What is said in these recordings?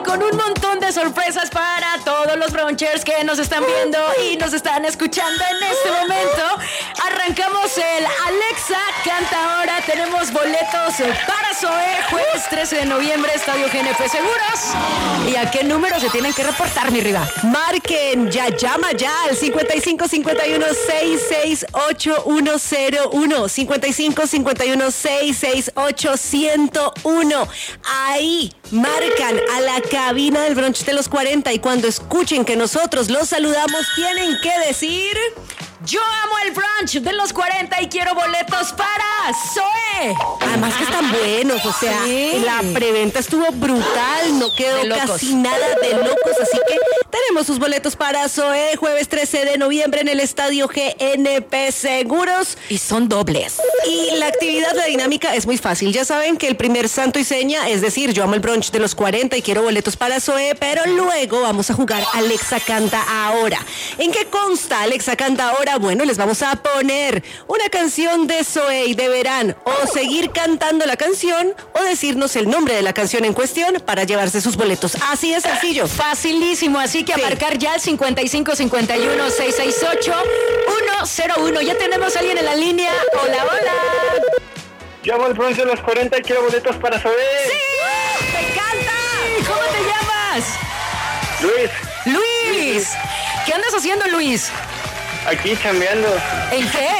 con un montón de sorpresas para todos los brunchers que nos están viendo y nos están escuchando en este momento. Arrancamos el Alexa Canta Ahora. Tenemos boletos para Zoé, jueves 13 de noviembre, Estadio GNP Seguros. ¿Y a qué número se tienen que reportar, mi Riva? Marquen, llama ya al 5551-668-101, 5551-668-101. Ahí marcan a la cabina del brunch de los 40 y cuando escuchen que nosotros los saludamos tienen que decir: yo amo el brunch de los 40 y quiero boletos para Zoé. Además que están buenos, o sea, sí. La preventa estuvo brutal, no quedó casi nada de locos, así que tenemos sus boletos para Zoé, jueves 13 de noviembre en el Estadio GNP Seguros. Y son dobles. Y la actividad, la dinámica es muy fácil. Ya saben que el primer santo y seña es decir, yo amo el brunch de los 40 y quiero boletos para Zoé, pero luego vamos a jugar Alexa Canta Ahora. ¿En qué consta Alexa Canta Ahora? Bueno, les vamos a poner una canción de Zoé y deberán o seguir cantando la canción o decirnos el nombre de la canción en cuestión para llevarse sus boletos. Así de sencillo. Facilísimo, así que a marcar ya el 5551-668-101. Ya tenemos a alguien en la línea. Hola, hola. Yo amo el brunch de los 40 y quiero boletos para Zoé. ¡Sí! ¡Me encanta! ¿Cómo te llamas? Luis. ¿Qué andas haciendo, Luis? Aquí chambeando. ¿En qué?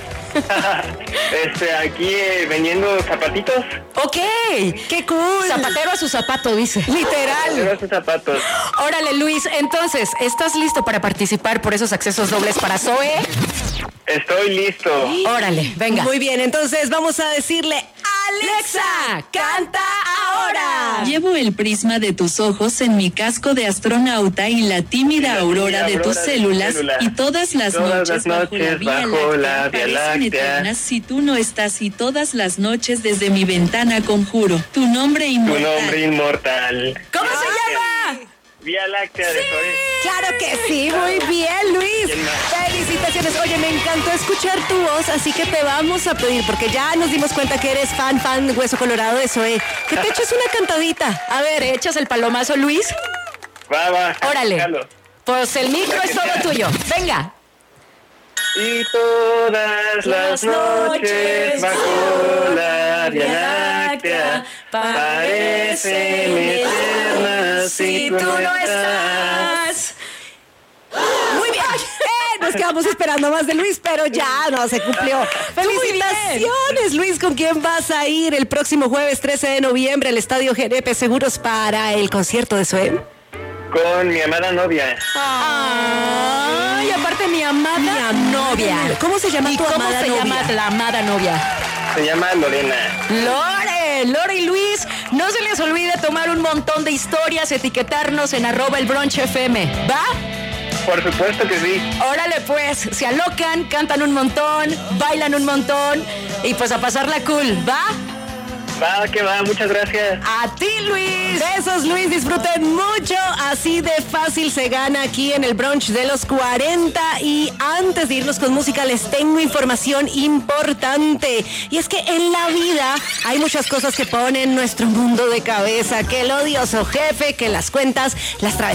Aquí vendiendo zapatitos. Ok, qué cool. Zapatero a su zapato, dice. Literal. Zapatero a sus zapatos. Órale, Luis, entonces, ¿estás listo para participar por esos accesos dobles para Zoé? Estoy listo. Órale, venga. Muy bien, entonces vamos a decirle: Alexa, canta ahora. Llevo el prisma de tus ojos en mi casco de astronauta y la tímida aurora de tus células y todas las noches bajo la Vía Láctea. Si tú no estás y todas las noches desde mi ventana conjuro tu nombre inmortal. Tu nombre inmortal. ¿Cómo se llama? Vía Láctea de Zoé. Claro que sí, muy bien, Luis. Felicitaciones. Oye, me encantó escuchar tu voz, así que te vamos a pedir, porque ya nos dimos cuenta que eres fan Hueso Colorado de Zoé, que te eches una cantadita. A ver, ¿echas el palomazo, Luis? Va. Órale. Jalo. Pues el micro es todo tuyo. Venga. Y todas las noches bajo la Vía Láctea parecen eternas si tú no estás. Muy bien. Nos quedamos esperando más de Luis, pero ya no se cumplió. Felicitaciones, Luis. ¿Con quién vas a ir el próximo jueves 13 de noviembre al Estadio GNP Seguros para el concierto de Zoé? Con mi amada novia. Ay, aparte mi amada novia. ¿Cómo se llama tu amada novia? ¿Cómo se llama la amada novia? Se llama Lorena. Lore y Luis, no se les olvide tomar un montón de historias, etiquetarnos en @elbrunchfm, ¿va? Por supuesto que sí. Órale pues, se alocan, cantan un montón, bailan un montón y pues a pasarla cool, ¿va? Va, que va, muchas gracias. A ti, Luis. Besos, Luis, disfruten mucho. Así de fácil se gana aquí en el brunch de los 40. Y antes de irnos con música, les tengo información importante. Y es que en la vida hay muchas cosas que ponen nuestro mundo de cabeza. Que el odioso jefe, que las cuentas, las travesuras